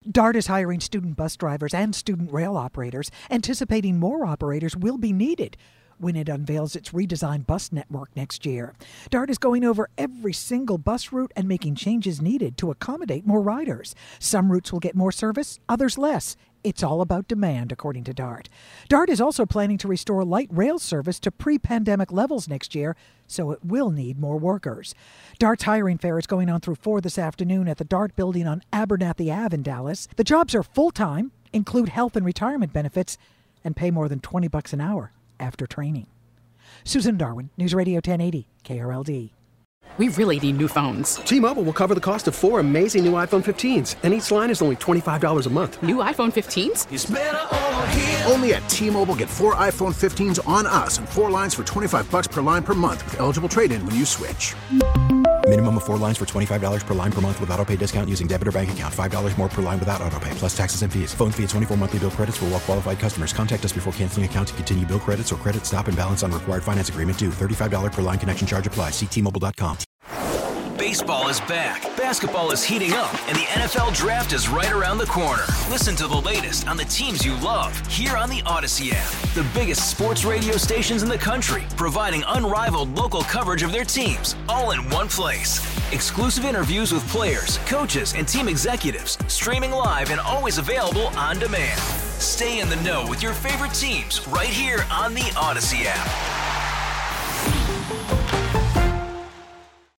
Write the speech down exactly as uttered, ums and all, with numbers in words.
DART is hiring student bus drivers and student rail operators, anticipating more operators will be needed when it unveils its redesigned bus network next year. DART is going over every single bus route and making changes needed to accommodate more riders. Some routes will get more service, others less. It's all about demand, according to DART. DART is also planning to restore light rail service to pre-pandemic levels next year, so it will need more workers. DART's hiring fair is going on through four this afternoon at the DART building on Abernathy Avenue in Dallas. The jobs are full-time, include health and retirement benefits, and pay more than twenty bucks an hour after training. Susan Darwin, News Radio ten eighty, K R L D. We really need new phones. T-Mobile will cover the cost of four amazing new iPhone fifteens, and each line is only twenty-five dollars a month. New iPhone fifteens? It's better over here. Only at T-Mobile, get four iPhone fifteens on us and four lines for twenty-five bucks per line per month with eligible trade-in when you switch. Minimum of four lines for twenty-five dollars per line per month with autopay discount using debit or bank account. five dollars more per line without autopay, plus taxes and fees. Phone fee at twenty-four monthly bill credits for well-qualified customers. Contact us before canceling account to continue bill credits or credit stop and balance on required finance agreement due. thirty-five dollars per line connection charge applies. See T Mobile dot com. Baseball is back, basketball is heating up, and the N F L Draft is right around the corner. Listen to the latest on the teams you love here on the Odyssey app. The biggest sports radio stations in the country, providing unrivaled local coverage of their teams, all in one place. Exclusive interviews with players, coaches, and team executives, streaming live and always available on demand. Stay in the know with your favorite teams right here on the Odyssey app.